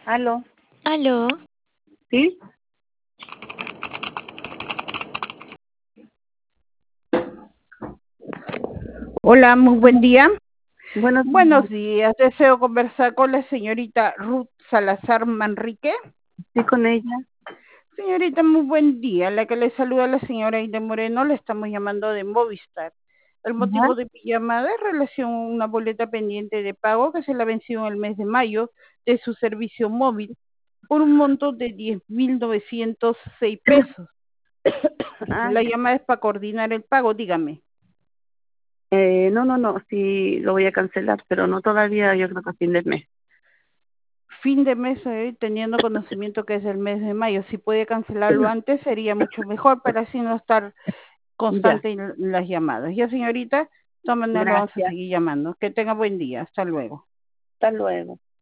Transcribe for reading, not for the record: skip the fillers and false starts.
Aló, Aló, ¿sí? Hola, muy buen día. Buenos Buenos días. días. Deseo conversar con la señorita Ruth Salazar Manrique. Sí, con ella. Señorita, muy buen día. La que le saluda la señora Ida Moreno, le estamos llamando de Movistar. El ¿Ya? motivo de mi llamada es relación a una boleta pendiente de pago que se la venció en el mes de mayo de su servicio móvil por un monto de 10.906 pesos. Ah, La llamada es para coordinar el pago, dígame. no, sí lo voy a cancelar, pero no todavía, yo creo que a fin de mes. Fin de mes, teniendo conocimiento que es el mes de mayo, si puede cancelarlo antes sería mucho mejor para así no estar Ya, constante en las llamadas. Ya señorita, de todas maneras lo vamos a gracias. seguir llamando. Que tenga buen día. Hasta luego. Hasta luego.